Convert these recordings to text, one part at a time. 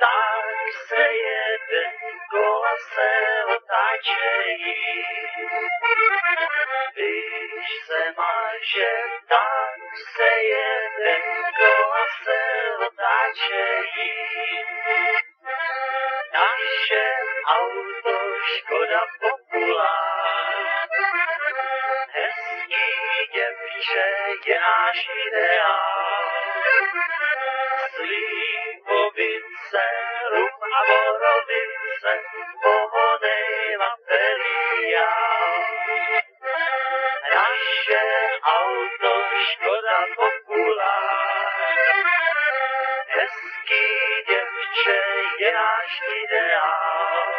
tak se jede, kola se otáčejí. Když se maže, tak se jede, kola se otáčejí. Naše auto Škoda Populár, hezký děvče je náš ideál. Slivovice, rum a borovice, pohonej materiál. Naše auto Škoda Populár, hezký děvče je náš ideál.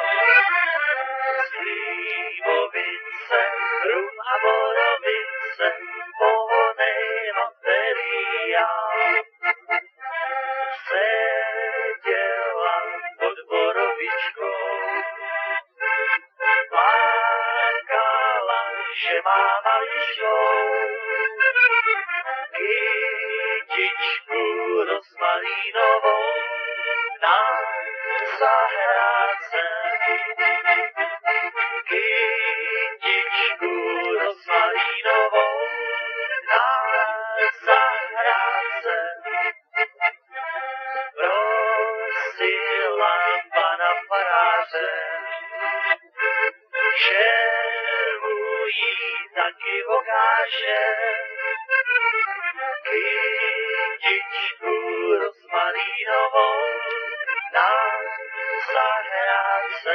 Slivovice, rum a borovice, pohonej materiál. Seděla pod borovičkou, plakala, že má maličkou. Kytičku rozmalínovou na zahrádce. Kytičku rozmalínovou na zahrádce. Prosila pana faráře, že mu jí taky ukáže. Kytičku rozmalínovou na zahrádce.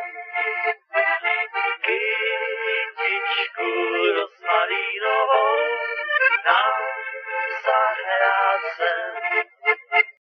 Kytičku rozmalínovou na zahrádce.